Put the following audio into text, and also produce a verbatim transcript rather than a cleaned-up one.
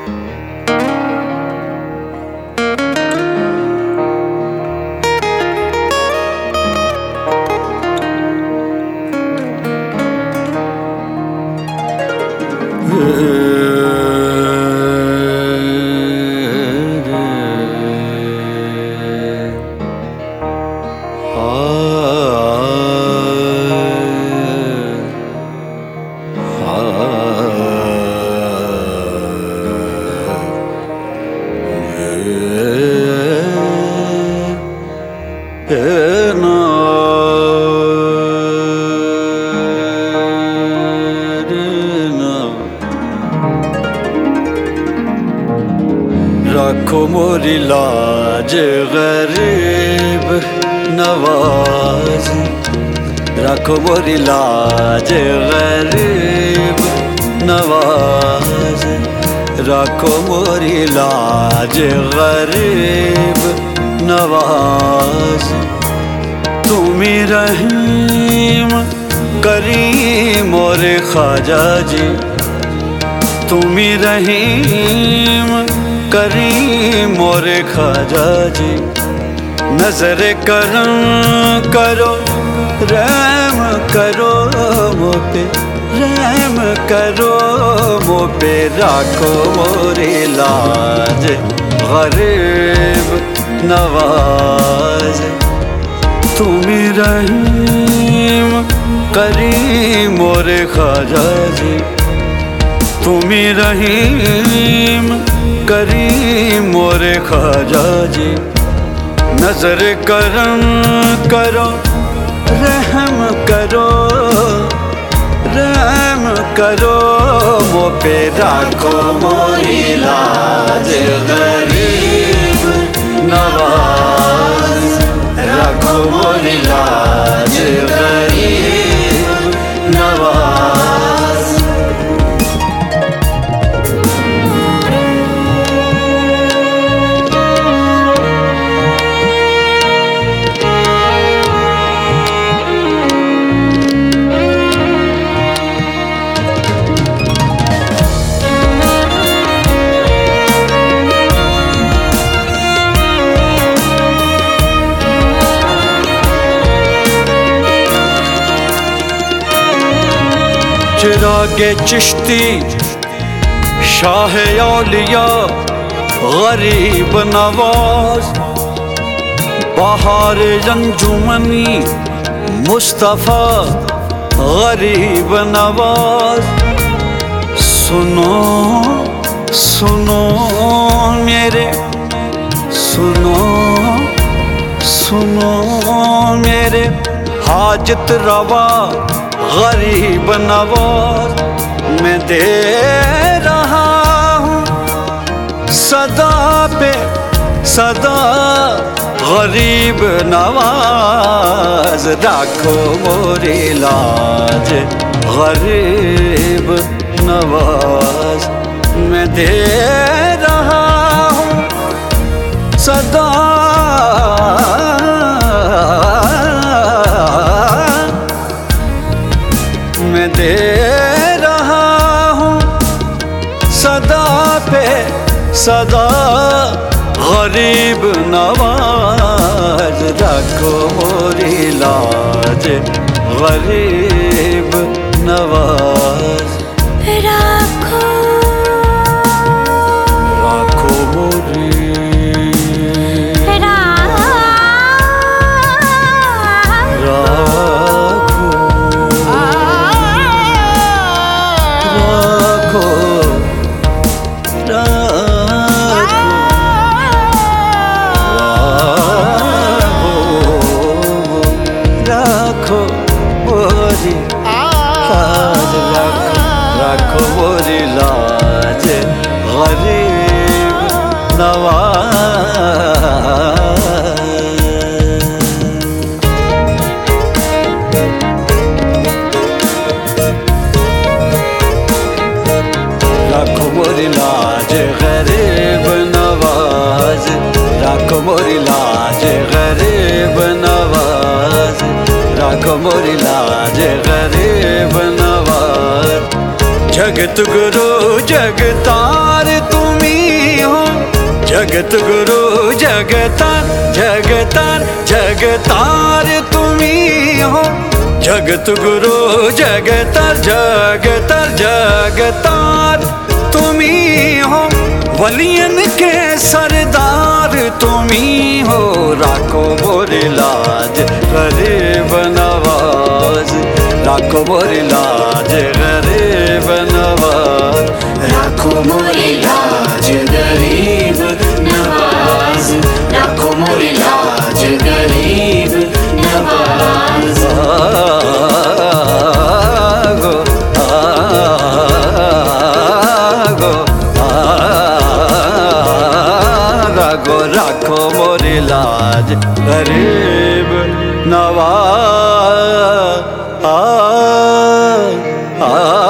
रखो मोरी लाज गरीब नवाज, रखो मोरी लाज गरीब नवाज, रखो मोरी लाज गरीब नवाज। तुमी रहीम करीम और ख्वाजा जी, तुमी रहीम करीम और ख्वाजा जी। नजर करम करो रहम करो मो पे, रहम करो मो पे। रखो मोरी लाज गरीब नवाज। तुमी रहीम करीम और ख्वाजा जी, तुमी रहीम करीम और ख्वाजा जी। नजर करम करो रहम करो, रहम करो मो पे। रखो मोरी लाज गरीब नवाज, रखो मोरी लाज गरीब नवाज। चिरागे चिश्ती शाह औलिया गरीब नवाज, बहार अंजुमनी मुस्तफ़ा गरीब नवाज। सुनो सुनो मेरे, सुनो सुनो मेरे हाजत रवा गरीब नवाज। मैं दे रहा हूँ सदा पे सदा गरीब नवाज। रखो मोरी लाज गरीब नवाज। मैं दे रहा हूँ सदा मैं दे रहा हूँ सदा पे सदा गरीब नवाज। रखो मोरी लाज गरीब नवाज। रखो रखो मोरी रखो मोरी लाज गरीब नवाज। रखो मोरी लाज गरीब नवाज, रखो मोरी लाज गरीब नवाज, रखो मोरी लाज गरीब नवाज। जगत गुरु जगतार तुम्ही हो, जगत गुरु जगतार जगतार जगतार तुम्ही हो, जगत गुरु जगतार जगतार जगतार तुम्ही हो, वलियन के सरदार तुम्ही हो। राखो मोरी लाज गरीब नवाज, राखो मोरी लाज गरीब नवाज, राखो मोरी लाज गरीब नवाज, राखो मोरी लाज गरीब नवाज। आगो आगो आगो राखो मोरी लाज गरीब नवाज। आ आ